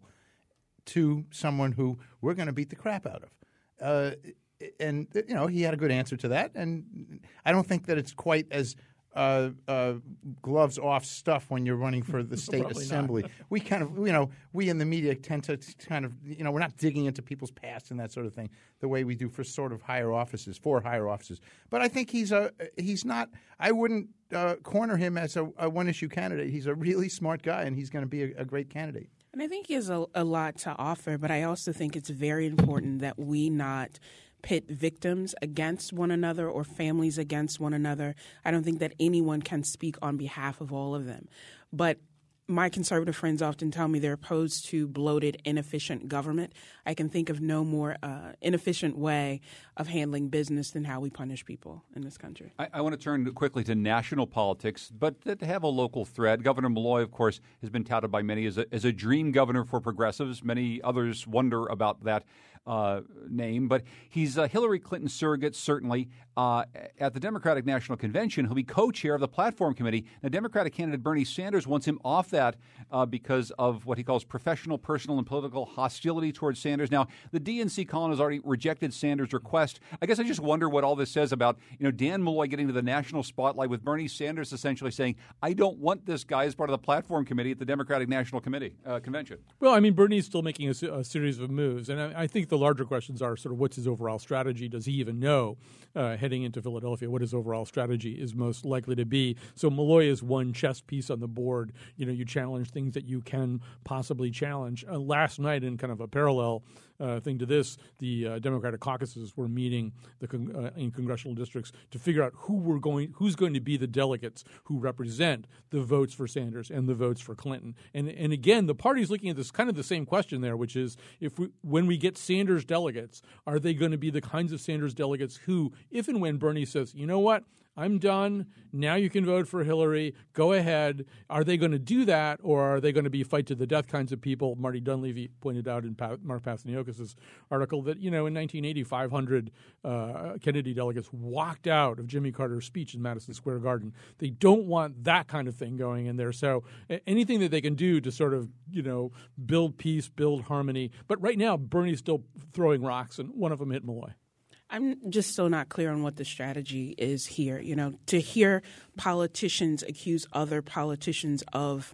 to someone who we're going to beat the crap out of. Uh, and, you know, he had a good answer to that. And I don't think that it's quite as Uh, uh, gloves off stuff when you're running for the state assembly. Not. We kind of, you know, we in the media tend to kind of, you know, we're not digging into people's past and that sort of thing the way we do for sort of higher offices, for higher offices. But I think he's a, he's not, I wouldn't uh, corner him as a, a one-issue candidate. He's a really smart guy, and he's going to be a, a great candidate. And I think he has a, a lot to offer, but I also think it's very important that we not pit victims against one another or families against one another. I don't think that anyone can speak on behalf of all of them. But my conservative friends often tell me they're opposed to bloated, inefficient government. I can think of no more uh, inefficient way of handling business than how we punish people in this country. I, I want to turn quickly to national politics, but to have a local thread. Governor Malloy, of course, has been touted by many as a, as a dream governor for progressives. Many others wonder about that uh, name, but he's a Hillary Clinton surrogate, certainly. Uh, at the Democratic National Convention, he'll be co-chair of the Platform Committee. Now, Democratic candidate Bernie Sanders wants him off that uh, because of what he calls professional, personal, and political hostility towards Sanders. Now, the D N C, Colin, has already rejected Sanders' request. I guess I just wonder what all this says about, you know, Dan Malloy getting to the national spotlight with Bernie Sanders essentially saying, I don't want this guy as part of the Platform Committee at the Democratic National Committee uh, Convention. Well, I mean, Bernie's still making a, a series of moves, and I, I think the larger questions are sort of what's his overall strategy? Does he even know uh, heading into Philadelphia what his overall strategy is most likely to be? So Malloy is one chess piece on the board. You know, you challenge things that you can possibly challenge. Uh, last night, in kind of a parallel uh, thing to this, the uh, Democratic caucuses were meeting the con- uh, in congressional districts to figure out who were going, who's going to be the delegates who represent the votes for Sanders and the votes for Clinton. And and again, the party's looking at this kind of the same question there, which is if we, when we get Sanders delegates, are they going to be the kinds of Sanders delegates who, if and when Bernie says, you know what, I'm done. Now you can vote for Hillary. Go ahead. Are they going to do that, or are they going to be fight to the death kinds of people? Marty Dunleavy pointed out in pa- Mark Pasniokis' article that, you know, in nineteen eighty, five hundred uh, Kennedy delegates walked out of Jimmy Carter's speech in Madison Square Garden. They don't want that kind of thing going in there. So anything that they can do to sort of, you know, build peace, build harmony. But right now, Bernie's still throwing rocks, and one of them hit Malloy. I'm just still not clear on what the strategy is here. You know, to hear politicians accuse other politicians of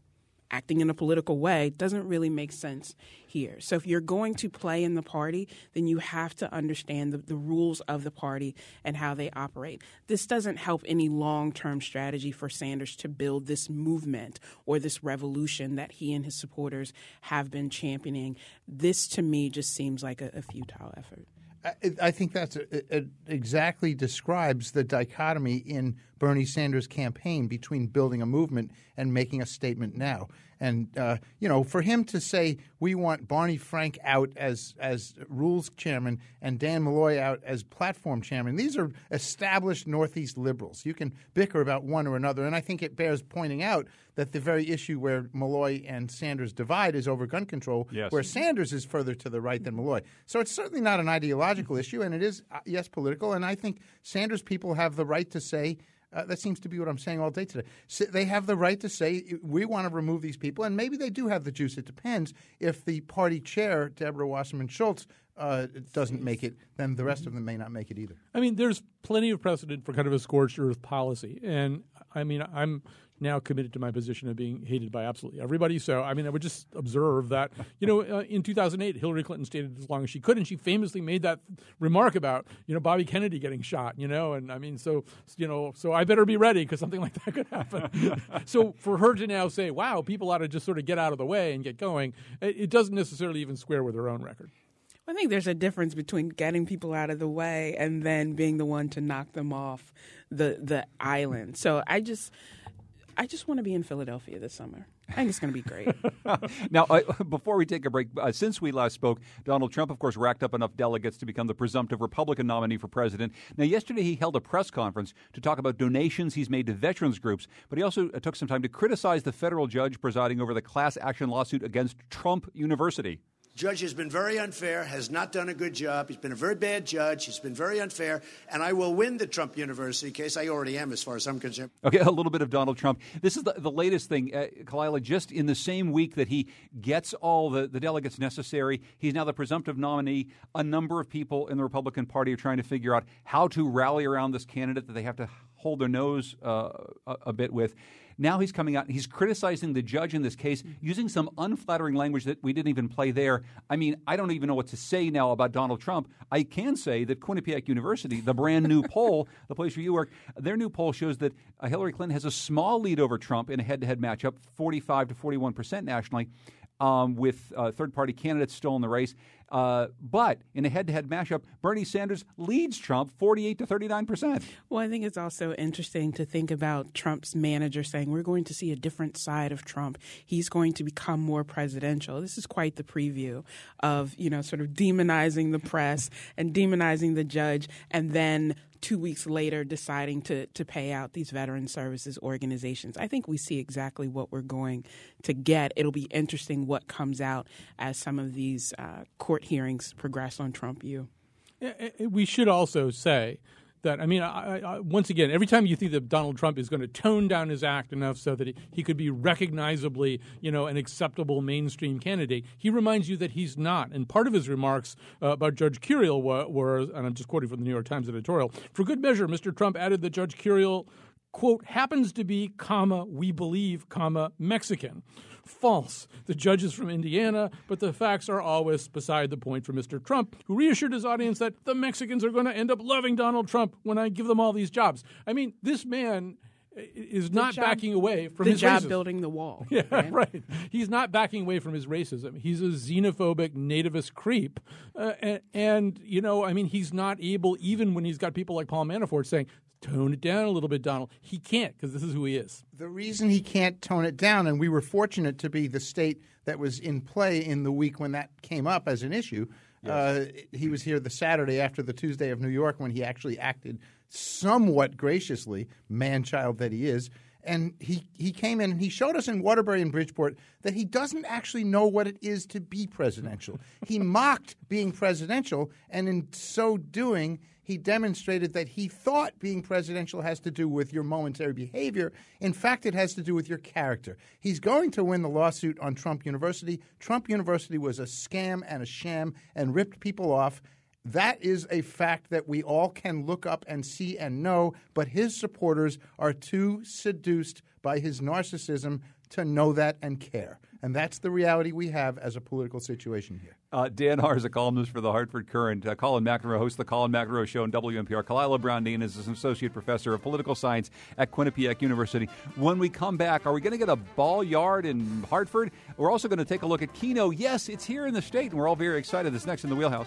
acting in a political way doesn't really make sense here. So if you're going to play in the party, then you have to understand the, the rules of the party and how they operate. This doesn't help any long-term strategy for Sanders to build this movement or this revolution that he and his supporters have been championing. This, to me, just seems like a, a futile effort. I, I think that's a, a, exactly describes the dichotomy in Bernie Sanders' campaign between building a movement and making a statement now. And, uh, you know, for him to say we want Barney Frank out as as rules chairman and Dan Malloy out as platform chairman, these are established Northeast liberals. You can bicker about one or another. And I think it bears pointing out that the very issue where Malloy and Sanders divide is over gun control, yes. where Sanders is further to the right than Malloy. So it's certainly not an ideological issue, and it is, uh, yes, political. And I think Sanders people have the right to say, Uh, that seems to be what I'm saying all day today. So they have the right to say, we want to remove these people, and maybe they do have the juice. It depends. If the party chair, Deborah Wasserman Schultz, uh, doesn't make it, then the rest of them may not make it either. I mean, there's plenty of precedent for kind of a scorched earth policy. And, I mean, I'm now committed to my position of being hated by absolutely everybody. So, I mean, I would just observe that, you know, uh, in two thousand eight, Hillary Clinton stayed as long as she could, and she famously made that remark about, you know, Bobby Kennedy getting shot, you know, and I mean, so, you know, so I better be ready because something like that could happen. So for her to now say, wow, people ought to just sort of get out of the way and get going, it, it doesn't necessarily even square with her own record. I think there's a difference between getting people out of the way and then being the one to knock them off the the island. So I just I just want to be in Philadelphia this summer. I think it's going to be great. Now, uh, before we take a break, uh, since we last spoke, Donald Trump, of course, racked up enough delegates to become the presumptive Republican nominee for president. Now, yesterday he held a press conference to talk about donations he's made to veterans groups, but he also uh, took some time to criticize the federal judge presiding over the class action lawsuit against Trump University. Judge has been very unfair, has not done a good job. He's been a very bad judge. He's been very unfair. And I will win the Trump University case. I already am, as far as I'm concerned. Okay, a little bit of Donald Trump. This is the, the latest thing. Uh, Kalila, just in the same week that he gets all the, the delegates necessary, he's now the presumptive nominee. A number of people in the Republican Party are trying to figure out how to rally around this candidate that they have to hold their nose uh, a, a bit with. Now he's coming out and he's criticizing the judge in this case using some unflattering language that we didn't even play there. I mean, I don't even know what to say now about Donald Trump. I can say that Quinnipiac University, the brand new poll, the place where you work, their new poll shows that uh, Hillary Clinton has a small lead over Trump in a head-to-head matchup, forty-five to forty-one percent nationally, um, with uh, third-party candidates still in the race. Uh, but in a head-to-head matchup, Bernie Sanders leads Trump forty-eight to thirty-nine percent. Well, I think it's also interesting to think about Trump's manager saying we're going to see a different side of Trump. He's going to become more presidential. This is quite the preview of, you know, sort of demonizing the press and demonizing the judge, and then two weeks later deciding to to pay out these veteran services organizations. I think we see exactly what we're going to get. It'll be interesting what comes out as some of these uh, court hearings progress on Trump U. We should also say that, I mean, I, I, once again, every time you think that Donald Trump is going to tone down his act enough so that he, he could be recognizably, you know, an acceptable mainstream candidate, he reminds you that he's not. And part of his remarks uh, about Judge Curiel were, were, and I'm just quoting from the New York Times editorial, for good measure, Mister Trump added that Judge Curiel, quote, happens to be, comma, we believe, comma, Mexican. False. The judge is from Indiana, but the facts are always beside the point for Mister Trump, who reassured his audience that the Mexicans are going to end up loving Donald Trump when I give them all these jobs. I mean, this man is not job, backing away from the his job racism. building the wall. Yeah, right? right. He's not backing away from his racism. He's a xenophobic nativist creep. Uh, and, and, you know, I mean, he's not able, even when he's got people like Paul Manafort saying, tone it down a little bit, Donald. He can't, because this is who he is. The reason he can't tone it down, and we were fortunate to be the state that was in play in the week when that came up as an issue. Yes. Uh, he was here the Saturday after the Tuesday of New York when he actually acted somewhat graciously, man-child that he is. And he, he came in and he showed us in Waterbury and Bridgeport that he doesn't actually know what it is to be presidential. He mocked being presidential, and in so doing, he demonstrated that he thought being presidential has to do with your momentary behavior. In fact, it has to do with your character. He's going to win the lawsuit on Trump University. Trump University was a scam and a sham and ripped people off. That is a fact that we all can look up and see and know, but his supporters are too seduced by his narcissism to know that and care. And that's the reality we have as a political situation here. Uh, Dan Haar is a columnist for the Hartford Courant. Uh, Colin McEnroe hosts the Colin McEnroe Show on W N P R. Kalila Brown-Dean is an associate professor of political science at Quinnipiac University. When we come back, are we going to get a ball yard in Hartford? We're also going to take a look at Keno. Yes, it's here in the state, and we're all very excited. This next in the Wheelhouse.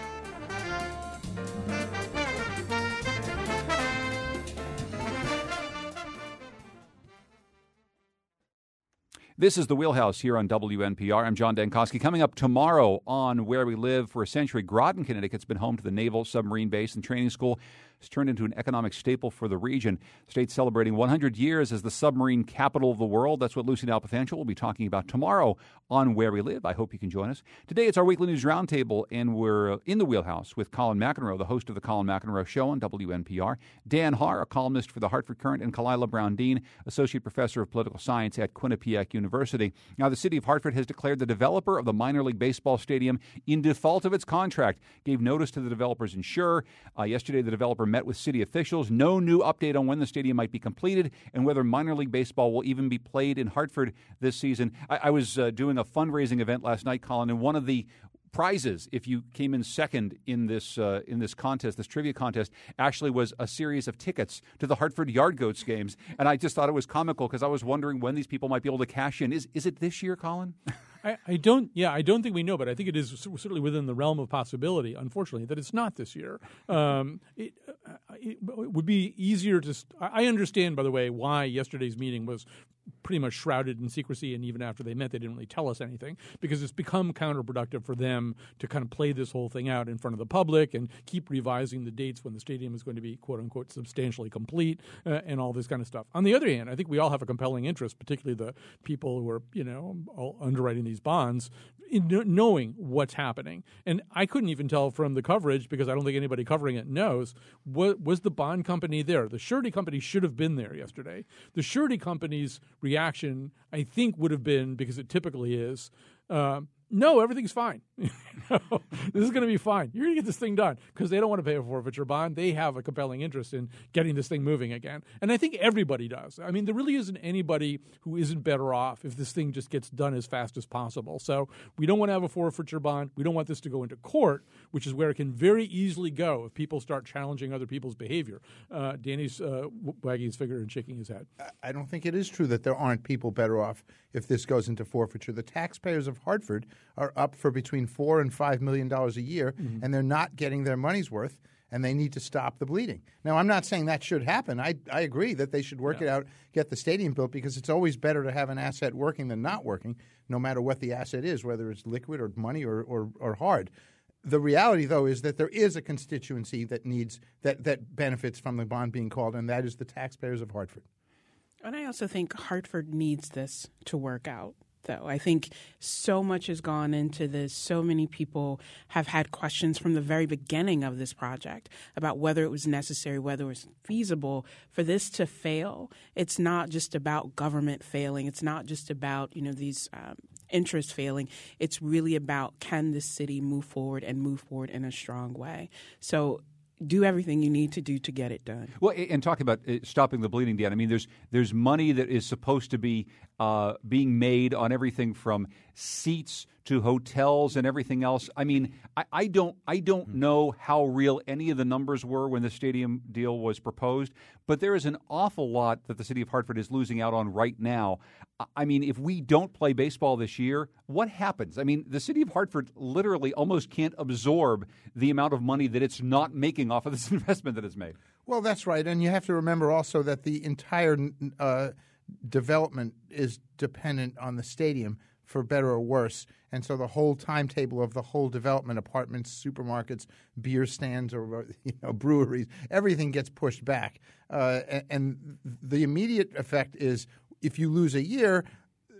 This is the Wheelhouse here on W N P R. I'm John Dankosky. Coming up tomorrow on Where We Live, for a century, Groton, Connecticut's been home to the Naval Submarine Base and Training School. It's turned into an economic staple for the region. The state's celebrating one hundred years as the submarine capital of the world. That's what Lucy Nalpathanchel will be talking about tomorrow on Where We Live. I hope you can join us. Today it's our weekly news roundtable, and we're in the Wheelhouse with Colin McEnroe, the host of the Colin McEnroe Show on W N P R. Dan Haar, a columnist for the Hartford Courant, and Kalila Brown-Dean, associate professor of political science at Quinnipiac University. Now, the city of Hartford has declared the developer of the minor league baseball stadium in default of its contract, gave notice to the developer's insurer. Uh, yesterday, the developer met with city officials. No new update on when the stadium might be completed and whether minor league baseball will even be played in Hartford this season. I, I was uh, doing a fundraising event last night, Colin, and one of the prizes, if you came in second in this uh, in this contest, this trivia contest, actually was a series of tickets to the Hartford Yard Goats games. And I just thought it was comical because I was wondering when these people might be able to cash in. Is is it this year, Colin? I, I don't. Yeah, I don't think we know, but I think it is certainly within the realm of possibility. Unfortunately, that it's not this year. Um, it, uh, it, it would be easier to. I understand, by the way, why yesterday's meeting was pretty much shrouded in secrecy, and even after they met, they didn't really tell us anything because it's become counterproductive for them to kind of play this whole thing out in front of the public and keep revising the dates when the stadium is going to be quote unquote substantially complete uh, and all this kind of stuff. On the other hand, I think we all have a compelling interest, particularly the people who are you know all underwriting these bonds, in knowing what's happening. And I couldn't even tell from the coverage, because I don't think anybody covering it knows, what was the bond company there? The surety company should have been there yesterday. The surety company's reaction, I think, would have been, because it typically is, uh, no, everything's fine. No, this is going to be fine. You're going to get this thing done, because they don't want to pay a forfeiture bond. They have a compelling interest in getting this thing moving again. And I think everybody does. I mean, there really isn't anybody who isn't better off if this thing just gets done as fast as possible. So we don't want to have a forfeiture bond. We don't want this to go into court, which is where it can very easily go if people start challenging other people's behavior. Uh, Danny's uh, wagging his finger and shaking his head. I don't think it is true that there aren't people better off if this goes into forfeiture. The taxpayers of Hartford are up for between four and five million dollars a year, mm-hmm. and they're not getting their money's worth, and they need to stop the bleeding. Now, I'm not saying that should happen. I I agree that they should work yeah. it out, get the stadium built, because it's always better to have an asset working than not working, no matter what the asset is, whether it's liquid or money or or, or hard. The reality, though, is that there is a constituency that needs that that benefits from the bond being called, and that is the taxpayers of Hartford. And I also think Hartford needs this to work out, though. I think so much has gone into this. So many people have had questions from the very beginning of this project about whether it was necessary, whether it was feasible for this to fail. It's not just about government failing. It's not just about, you know, these um, interests failing. It's really about, can this city move forward and move forward in a strong way? So do everything you need to do to get it done. Well, and talk about uh, stopping the bleeding, Dan. I mean, there's there's money that is supposed to be uh, being made on everything from seats to hotels and everything else. I mean, I, I don't I don't mm-hmm. know how real any of the numbers were when the stadium deal was proposed, but there is an awful lot that the city of Hartford is losing out on right now. I mean, if we don't play baseball this year, what happens? I mean, the city of Hartford literally almost can't absorb the amount of money that it's not making off of this investment that it's made. Well, that's right. And you have to remember also that the entire uh, development is dependent on the stadium, for better or worse. And so the whole timetable of the whole development, apartments, supermarkets, beer stands, or you know, breweries, everything gets pushed back. Uh, and, and the immediate effect is, if you lose a year,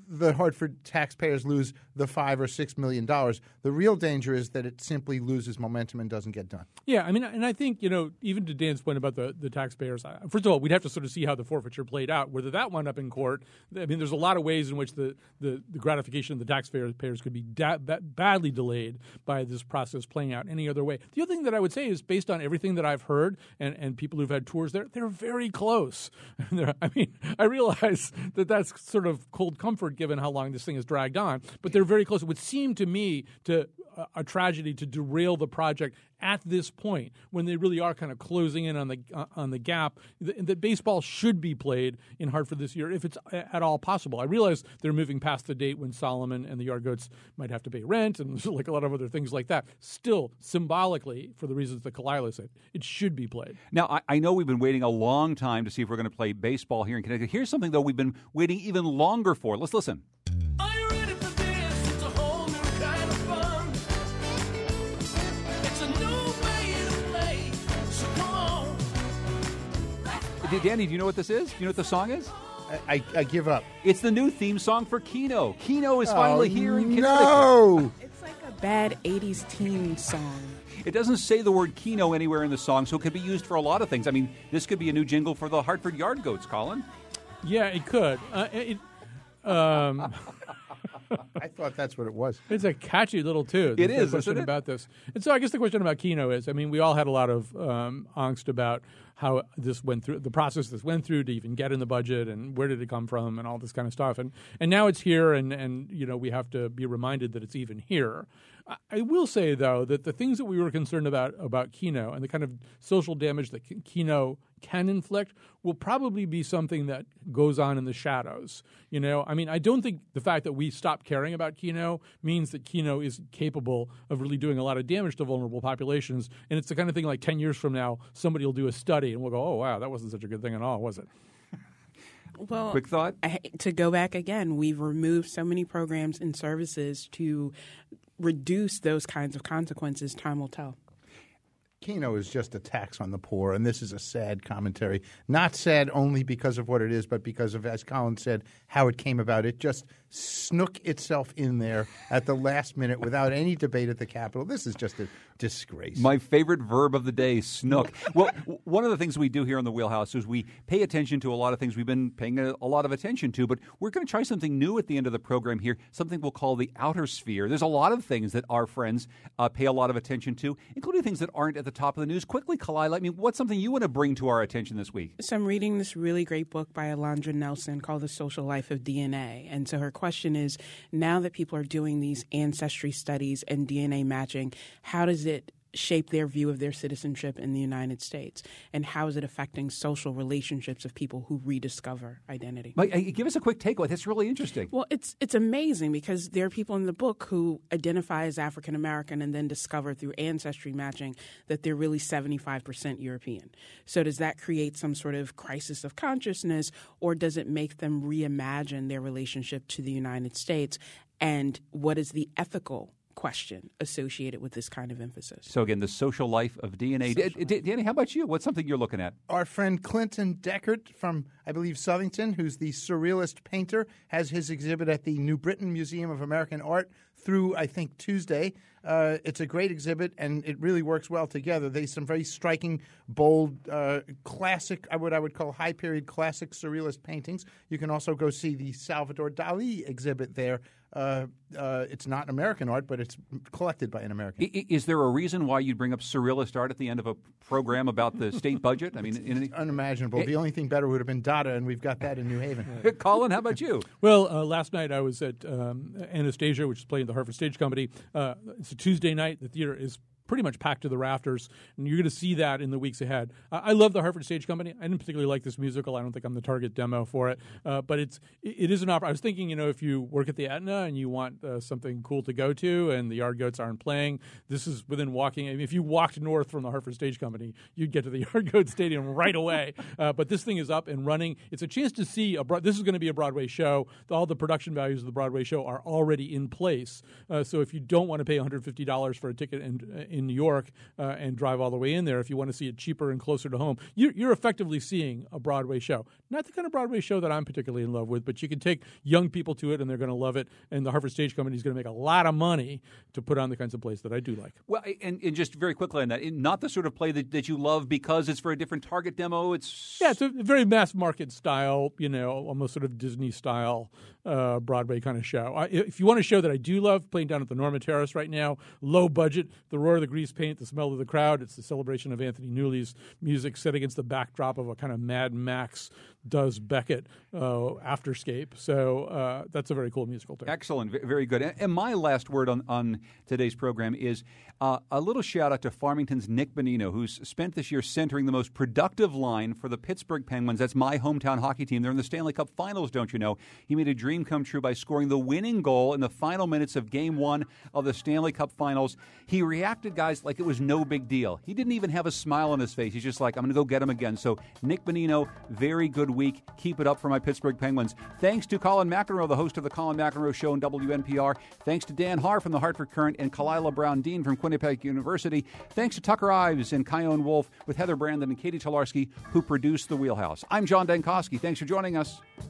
the Hartford taxpayers lose the five or six million dollars. The real danger is that it simply loses momentum and doesn't get done. Yeah, I mean, and I think, you know, even to Dan's point about the, the taxpayers, first of all, we'd have to sort of see how the forfeiture played out, whether that wound up in court. I mean, there's a lot of ways in which the, the, the gratification of the taxpayers could be da- ba- badly delayed by this process playing out any other way. The other thing that I would say is, based on everything that I've heard and, and people who've had tours there, they're very close. I mean, I realize that that's sort of cold comfort given how long this thing has dragged on, but they're very close. It would seem to me to uh, a tragedy to derail the project at this point, when they really are kind of closing in on the uh, on the gap, that, that baseball should be played in Hartford this year if it's at all possible. I realize they're moving past the date when Solomon and the Yard Goats might have to pay rent and like a lot of other things like that. Still, symbolically, for the reasons that Kalila said, it should be played. Now, I, I know we've been waiting a long time to see if we're going to play baseball here in Connecticut. Here's something, though, we've been waiting even longer for. Let's listen. Danny, do you know what this is? Do you know what the song is? I, I, I give up. It's the new theme song for Keno. Keno is finally oh, here in Connecticut. No! It's like a bad eighties teen song. It doesn't say the word Keno anywhere in the song, so it could be used for a lot of things. I mean, this could be a new jingle for the Hartford Yard Goats, Colin. Yeah, it could. Uh, it, um, I thought that's what it was. It's a catchy little tune. It There's is, no question isn't it? about this. And so I guess the question about Keno is, I mean, we all had a lot of um, angst about how this went through, the process this went through to even get in the budget, and where did it come from, and all this kind of stuff. And and now it's here, and, and you know, we have to be reminded that it's even here. I, I will say, though, that the things that we were concerned about about Keno and the kind of social damage that Keno can inflict will probably be something that goes on in the shadows. You know, I mean, I don't think the fact that we stopped caring about Keno means that Keno is capable of really doing a lot of damage to vulnerable populations. And it's the kind of thing like ten years from now, somebody will do a study and we'll go, oh, wow, that wasn't such a good thing at all, was it? Well, quick thought? I, to go back again, we've removed so many programs and services to reduce those kinds of consequences. Time will tell. Keno is just a tax on the poor, and this is a sad commentary. Not sad only because of what it is, but because of, as Colin said, how it came about. It just snook itself in there at the last minute without any debate at the Capitol. This is just a disgrace. My favorite verb of the day, snook. Well, w- one of the things we do here on the Wheelhouse is we pay attention to a lot of things we've been paying a, a lot of attention to, but we're going to try something new at the end of the program here, something we'll call the outer sphere. There's a lot of things that our friends uh, pay a lot of attention to, including things that aren't at the top of the news. Quickly, Kalila, I mean, what's something you want to bring to our attention this week? So I'm reading this really great book by Alondra Nelson called The Social Life of D N A. And so her question is, now that people are doing these ancestry studies and D N A matching, how does it shape their view of their citizenship in the United States? And how is it affecting social relationships of people who rediscover identity? Mike, uh, give us a quick takeaway. That's really interesting. Well, it's it's amazing because there are people in the book who identify as African American and then discover through ancestry matching that they're really seventy-five percent European. So does that create some sort of crisis of consciousness, or does it make them reimagine their relationship to the United States? And what is the ethical question associated with this kind of emphasis? So again, the social life of D N A. D- D- Danny, how about you? What's something you're looking at? Our friend Clinton Deckert from, I believe, Southington, who's the surrealist painter, has his exhibit at the New Britain Museum of American Art through, I think, Tuesday. Uh, it's a great exhibit, and it really works well together. There's some very striking, bold, uh, classic, what I would call high-period classic surrealist paintings. You can also go see the Salvador Dali exhibit there. Uh, uh, it's not American art, but it's collected by an American. I, is there a reason why you'd bring up surrealist art at the end of a program about the state budget? I mean, in any... unimaginable. It, the only thing better would have been Dada, and we've got that in New Haven. Colin, how about you? Well, uh, last night I was at um, Anastasia, which is playing the Hartford Stage Company. Uh, it's a Tuesday night. The theater is pretty much packed to the rafters, and you're going to see that in the weeks ahead. Uh, I love the Hartford Stage Company. I didn't particularly like this musical. I don't think I'm the target demo for it, uh, but it's it, it is an opera. I was thinking, you know, if you work at the Etna and you want uh, something cool to go to, and the Yard Goats aren't playing, this is within walking. I mean, if you walked north from the Hartford Stage Company, you'd get to the Yard Goats Stadium right away. Uh, but this thing is up and running. It's a chance to see a. Bro- this is going to be a Broadway show. All the production values of the Broadway show are already in place. Uh, so if you don't want to pay one hundred fifty dollars for a ticket and in New York uh, and drive all the way in there if you want to see it cheaper and closer to home. You're, you're effectively seeing a Broadway show. Not the kind of Broadway show that I'm particularly in love with, but you can take young people to it and they're going to love it. And the Hartford Stage Company is going to make a lot of money to put on the kinds of plays that I do like. Well, and, and just very quickly on that, not the sort of play that, that you love because it's for a different target demo. It's yeah, it's a very mass market style, you know, almost sort of Disney style uh, Broadway kind of show. I, if you want a show that I do love, playing down at the Norma Terrace right now, low budget, the roar of the grease paint, the smell of the crowd. It's the celebration of Anthony Newley's music set against the backdrop of a kind of Mad Max does Beckett uh, afterscape. So uh, that's a very cool musical too. Excellent. V- very good. And my last word on, on today's program is uh, a little shout out to Farmington's Nick Bonino, who's spent this year centering the most productive line for the Pittsburgh Penguins. That's my hometown hockey team. They're in the Stanley Cup Finals, don't you know? He made a dream come true by scoring the winning goal in the final minutes of Game one of the Stanley Cup Finals. He reacted, guys, like it was no big deal. He didn't even have a smile on his face. He's just like, I'm going to go get him again. So Nick Bonino, very good week. Keep it up for my Pittsburgh Penguins. Thanks to Colin McEnroe, the host of the Colin McEnroe Show on W N P R. Thanks to Dan Haar from the Hartford Courant and Kalila Brown Dean from Quinnipiac University. Thanks to Tucker Ives and Kyone Wolf with Heather Brandon and Katie Tolarski, who produced The Wheelhouse. I'm John Dankosky. Thanks for joining us.